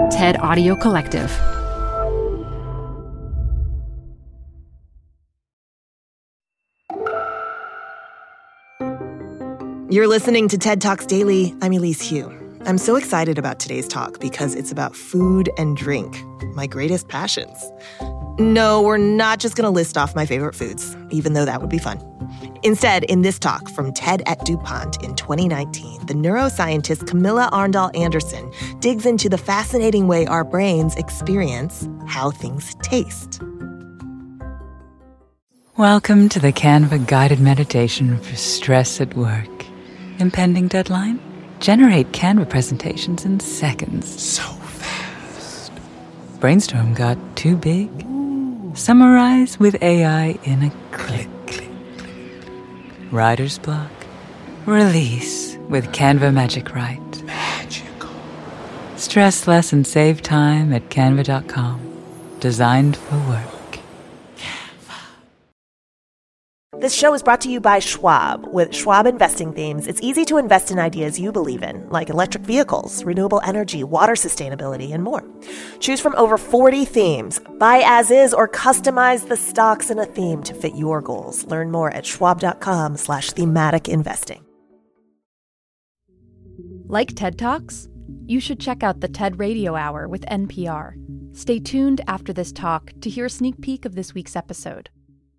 TED Audio Collective. You're listening to TED Talks Daily. I'm Elise Hu. I'm so excited about today's talk because it's about food and drink, my greatest passions. No, we're not just going to list off my favorite foods, even though that would be fun. Instead, in this talk from TED at DuPont in 2019, the neuroscientist Camilla Arndal Anderson digs into the fascinating way our brains experience how things taste. Welcome to the Canva guided meditation for stress at work. Impending deadline? Generate Canva presentations in seconds. So fast. Brainstorm got too big? Ooh. Summarize with AI in a click. Writer's block? Release with Canva Magic Write. Magical. Stress less and save time at canva.com. Designed for work. This show is brought to you by Schwab. With Schwab investing themes, it's easy to invest in ideas you believe in, like electric vehicles, renewable energy, water sustainability, and more. Choose from over 40 themes. Buy as is or customize the stocks in a theme to fit your goals. Learn more at schwab.com/thematic investing. Like TED Talks? You should check out the TED Radio Hour with NPR. Stay tuned after this talk to hear a sneak peek of this week's episode.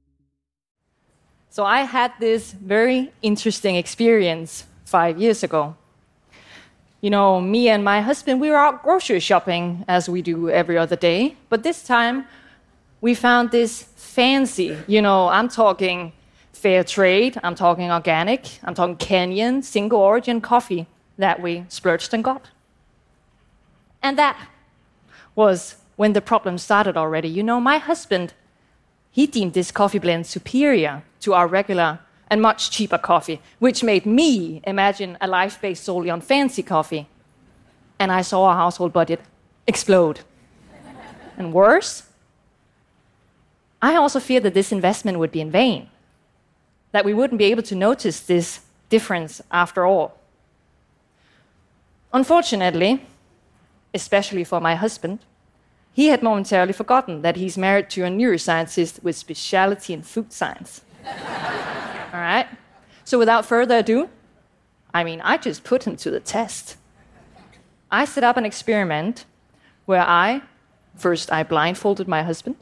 So I had this very interesting experience 5 years ago. You know, me and my husband, we were out grocery shopping as we do every other day. But this time, we found this fancy, I'm talking fair trade, I'm talking organic, I'm talking Kenyan, single origin coffee that we splurged and got. And that was when the problem started already. My husband, he deemed this coffee blend superior to our regular and much cheaper coffee, which made me imagine a life based solely on fancy coffee. And I saw our household budget explode. And worse, I also feared that this investment would be in vain, that we wouldn't be able to notice this difference after all. Unfortunately, especially for my husband, he had momentarily forgotten that he's married to a neuroscientist with specialty in food science. All right? So without further ado, I just put him to the test. I set up an experiment where I blindfolded my husband.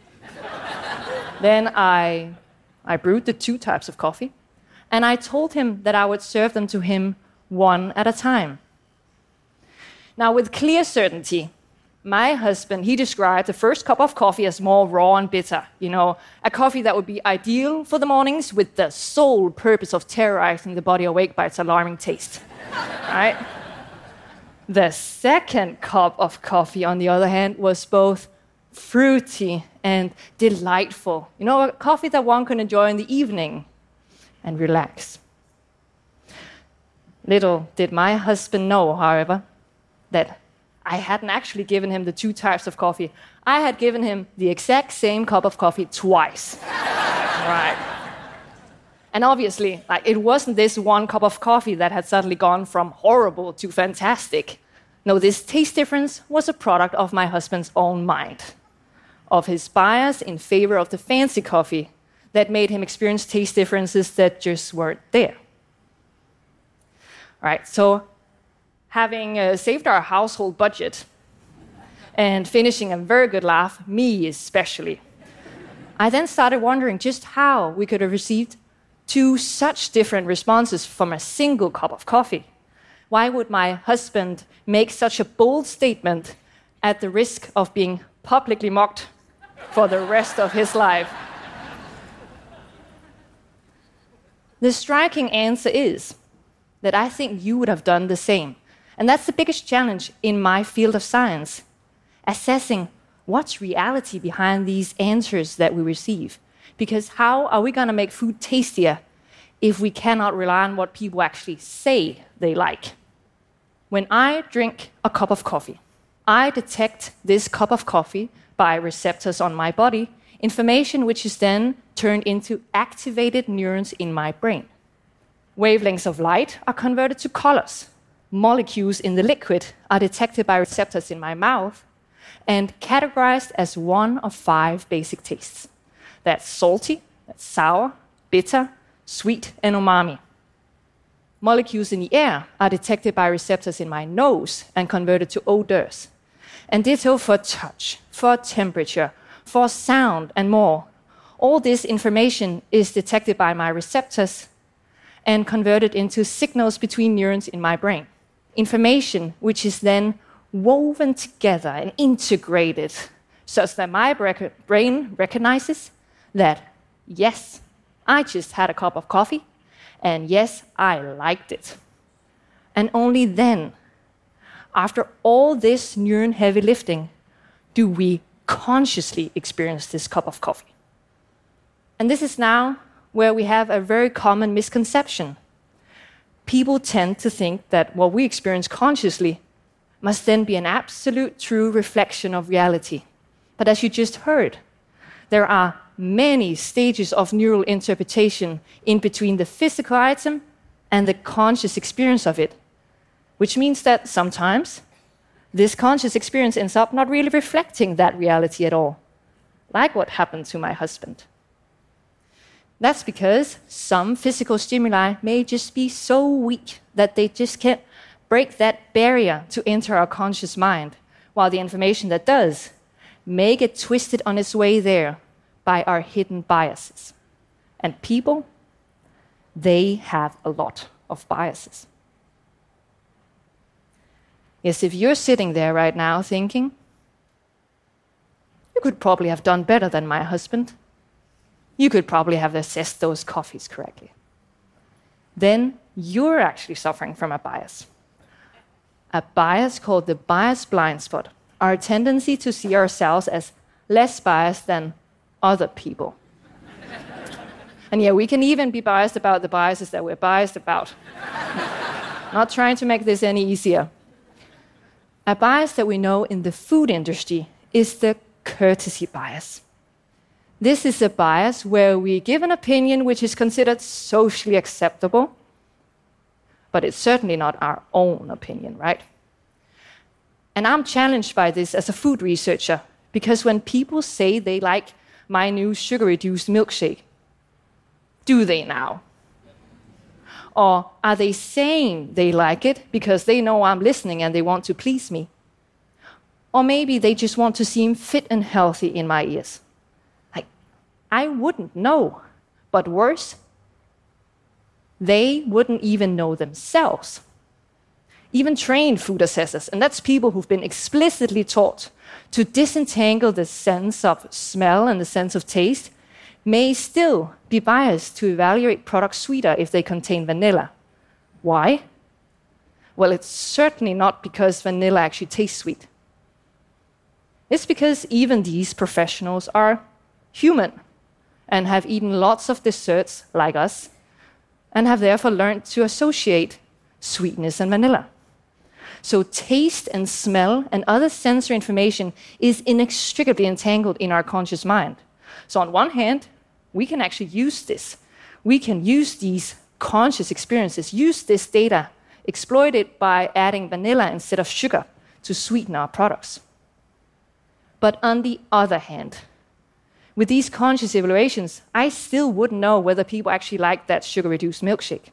Then I brewed the 2 types of coffee, and I told him that I would serve them to him one at a time. Now, with clear certainty, my husband, he described the first cup of coffee as more raw and bitter. A coffee that would be ideal for the mornings with the sole purpose of terrorizing the body awake by its alarming taste. Right? The second cup of coffee, on the other hand, was both fruity and delightful. A coffee that one can enjoy in the evening and relax. Little did my husband know, however, that I hadn't actually given him the 2 types of coffee. I had given him the exact same cup of coffee twice. Right. And obviously, it wasn't this one cup of coffee that had suddenly gone from horrible to fantastic. No, this taste difference was a product of my husband's own mind, of his bias in favor of the fancy coffee that made him experience taste differences that just weren't there. All right, so having saved our household budget and finishing a very good laugh, me especially, I then started wondering just how we could have received 2 such different responses from a single cup of coffee. Why would my husband make such a bold statement at the risk of being publicly mocked for the rest of his life? The striking answer is that I think you would have done the same. And that's the biggest challenge in my field of science, assessing what's reality behind these answers that we receive. Because how are we going to make food tastier if we cannot rely on what people actually say they like? When I drink a cup of coffee, I detect this cup of coffee by receptors on my body, information which is then turned into activated neurons in my brain. Wavelengths of light are converted to colors. molecules in the liquid are detected by receptors in my mouth and categorized as one of 5 basic tastes. That's salty, that's sour, bitter, sweet, and umami. Molecules in the air are detected by receptors in my nose and converted to odors. And ditto for touch, for temperature, for sound, and more. All this information is detected by my receptors and converted into signals between neurons in my brain. Information which is then woven together and integrated such that my brain recognizes that, yes, I just had a cup of coffee, and yes, I liked it. And only then, after all this neuron heavy lifting, do we consciously experience this cup of coffee. And this is now where we have a very common misconception. People tend to think that what we experience consciously must then be an absolute true reflection of reality. But as you just heard, there are many stages of neural interpretation in between the physical item and the conscious experience of it, which means that sometimes this conscious experience ends up not really reflecting that reality at all, like what happened to my husband. That's because some physical stimuli may just be so weak that they just can't break that barrier to enter our conscious mind, while the information that does may get twisted on its way there by our hidden biases. And people, they have a lot of biases. Yes, if you're sitting there right now thinking, you could probably have done better than my husband, you could probably have assessed those coffees correctly, then you're actually suffering from a bias. A bias called the bias blind spot, our tendency to see ourselves as less biased than other people. And yeah, we can even be biased about the biases that we're biased about. Not trying to make this any easier. A bias that we know in the food industry is the courtesy bias. This is a bias where we give an opinion which is considered socially acceptable, but it's certainly not our own opinion, right? And I'm challenged by this as a food researcher, because when people say they like my new sugar-reduced milkshake, do they now? Or are they saying they like it because they know I'm listening and they want to please me? Or maybe they just want to seem fit and healthy in my ears. I wouldn't know. But worse, they wouldn't even know themselves. Even trained food assessors, and that's people who've been explicitly taught to disentangle the sense of smell and the sense of taste, may still be biased to evaluate products sweeter if they contain vanilla. Why? Well, it's certainly not because vanilla actually tastes sweet. It's because even these professionals are human and have eaten lots of desserts like us, and have therefore learned to associate sweetness and vanilla. So taste and smell and other sensory information is inextricably entangled in our conscious mind. So on one hand, we can actually use this. We can use these conscious experiences, use this data, exploit it by adding vanilla instead of sugar to sweeten our products. But on the other hand, with these conscious evaluations, I still wouldn't know whether people actually like that sugar-reduced milkshake.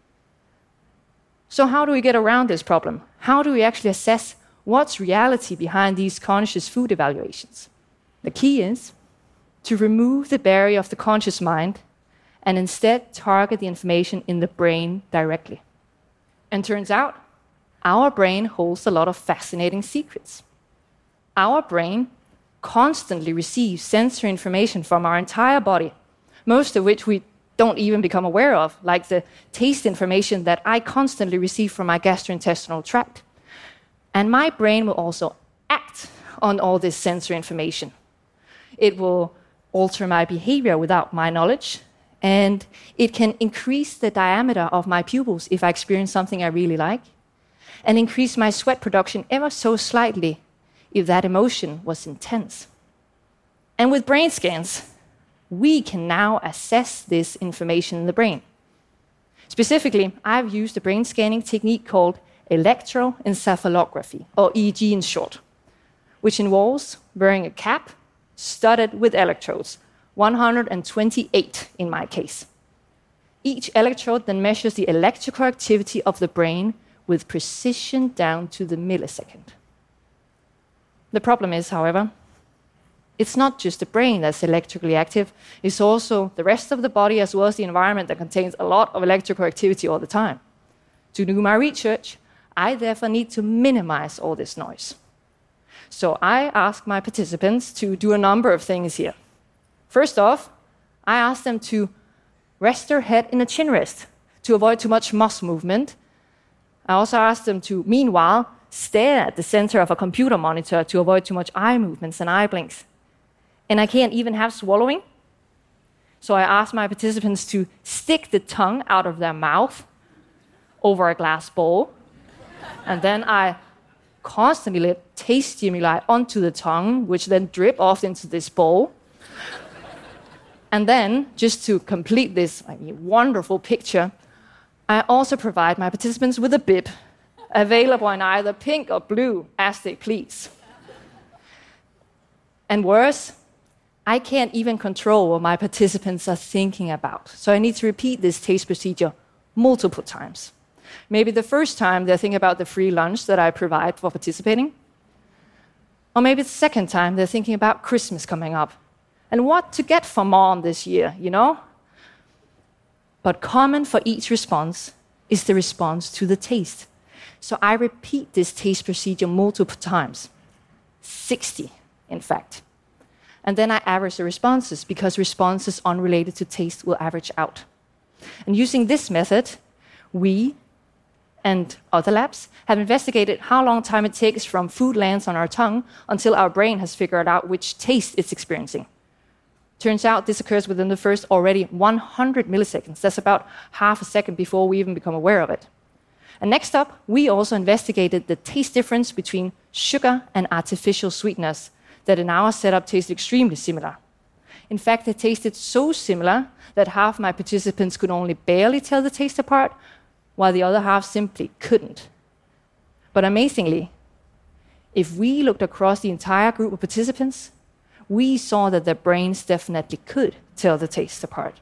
So how do we get around this problem? How do we actually assess what's reality behind these conscious food evaluations? The key is to remove the barrier of the conscious mind and instead target the information in the brain directly. And turns out, our brain holds a lot of fascinating secrets. Our brain constantly receives sensory information from our entire body, most of which we don't even become aware of, like the taste information that I constantly receive from my gastrointestinal tract. And my brain will also act on all this sensory information. It will alter my behavior without my knowledge, and it can increase the diameter of my pupils if I experience something I really like, and increase my sweat production ever so slightly if that emotion was intense. And with brain scans, we can now assess this information in the brain. Specifically, I've used a brain scanning technique called electroencephalography, or EEG in short, which involves wearing a cap studded with electrodes, 128 in my case. Each electrode then measures the electrical activity of the brain with precision down to the millisecond. The problem is, however, it's not just the brain that's electrically active, it's also the rest of the body as well as the environment that contains a lot of electrical activity all the time. To do my research, I therefore need to minimize all this noise. So I asked my participants to do a number of things here. First off, I asked them to rest their head in a chin rest to avoid too much muscle movement. I also asked them to, meanwhile, stare at the center of a computer monitor to avoid too much eye movements and eye blinks. And I can't even have swallowing. So I asked my participants to stick the tongue out of their mouth over a glass bowl. And then I constantly let taste stimuli onto the tongue, which then drip off into this bowl. And then, just to complete this wonderful picture, I also provide my participants with a bib, available in either pink or blue, as they please. And worse, I can't even control what my participants are thinking about. So I need to repeat this taste procedure multiple times. Maybe the first time they're thinking about the free lunch that I provide for participating. Or maybe the second time they're thinking about Christmas coming up and what to get for mom this year, you know? But common for each response is the response to the taste. So I repeat this taste procedure multiple times, 60 in fact. And then I average the responses because responses unrelated to taste will average out. And using this method, we and other labs have investigated how long time it takes from food lands on our tongue until our brain has figured out which taste it's experiencing. Turns out this occurs within the first already 100 milliseconds. That's about half a second before we even become aware of it. And next up, we also investigated the taste difference between sugar and artificial sweeteners that in our setup tasted extremely similar. In fact, they tasted so similar that half my participants could only barely tell the taste apart, while the other half simply couldn't. But amazingly, if we looked across the entire group of participants, we saw that their brains definitely could tell the taste apart.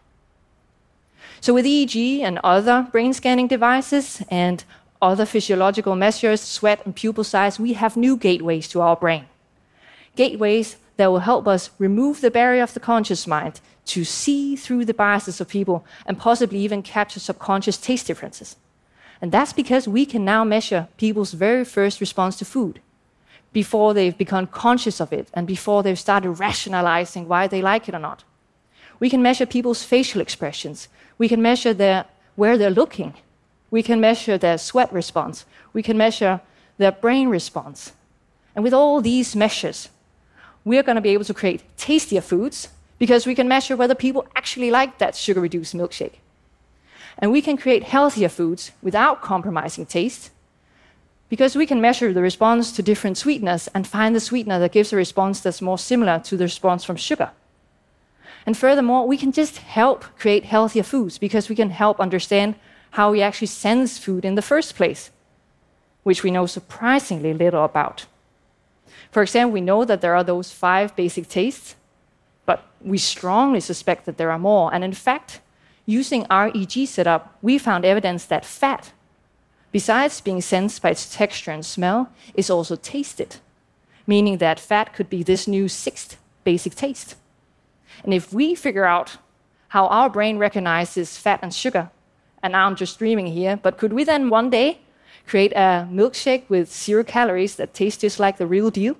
So with EEG and other brain scanning devices and other physiological measures, sweat and pupil size, we have new gateways to our brain. Gateways that will help us remove the barrier of the conscious mind to see through the biases of people and possibly even capture subconscious taste differences. And that's because we can now measure people's very first response to food before they've become conscious of it and before they've started rationalizing why they like it or not. We can measure people's facial expressions. We can measure where they're looking. We can measure their sweat response. We can measure their brain response. And with all these measures, we're going to be able to create tastier foods because we can measure whether people actually like that sugar-reduced milkshake. And we can create healthier foods without compromising taste because we can measure the response to different sweeteners and find the sweetener that gives a response that's more similar to the response from sugar. And furthermore, we can just help create healthier foods because we can help understand how we actually sense food in the first place, which we know surprisingly little about. For example, we know that there are those 5 basic tastes, but we strongly suspect that there are more. And in fact, using our EEG setup, we found evidence that fat, besides being sensed by its texture and smell, is also tasted, meaning that fat could be this new 6th basic taste. And if we figure out how our brain recognizes fat and sugar, and now I'm just dreaming here, but could we then one day create a milkshake with 0 calories that tastes just like the real deal?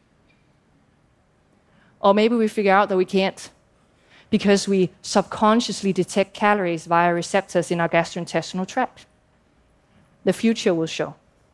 Or maybe we figure out that we can't because we subconsciously detect calories via receptors in our gastrointestinal tract. The future will show.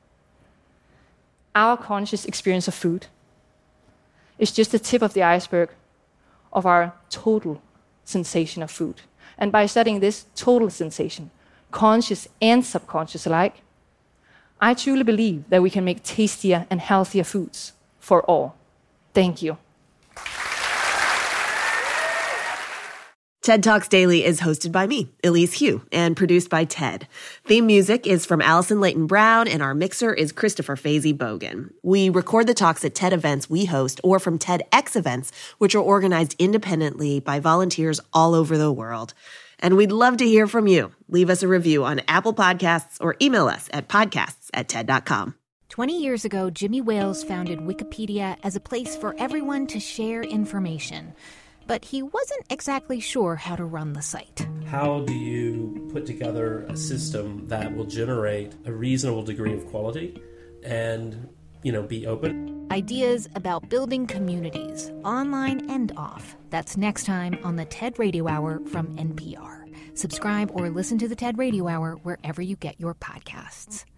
Our conscious experience of food is just the tip of the iceberg of our total sensation of food. And by studying this total sensation, conscious and subconscious alike, I truly believe that we can make tastier and healthier foods for all. Thank you. TED Talks Daily is hosted by me, Elise Hu, and produced by TED. Theme music is from Allison Leighton Brown, and our mixer is Christopher Fazy Bogan. We record the talks at TED events we host or from TEDx events, which are organized independently by volunteers all over the world. And we'd love to hear from you. Leave us a review on Apple Podcasts or email us at podcasts@ted.com. 20 years ago, Jimmy Wales founded Wikipedia as a place for everyone to share information. But he wasn't exactly sure how to run the site. How do you put together a system that will generate a reasonable degree of quality and, be open? Ideas about building communities, online and off. That's next time on the TED Radio Hour from NPR. Subscribe or listen to the TED Radio Hour wherever you get your podcasts.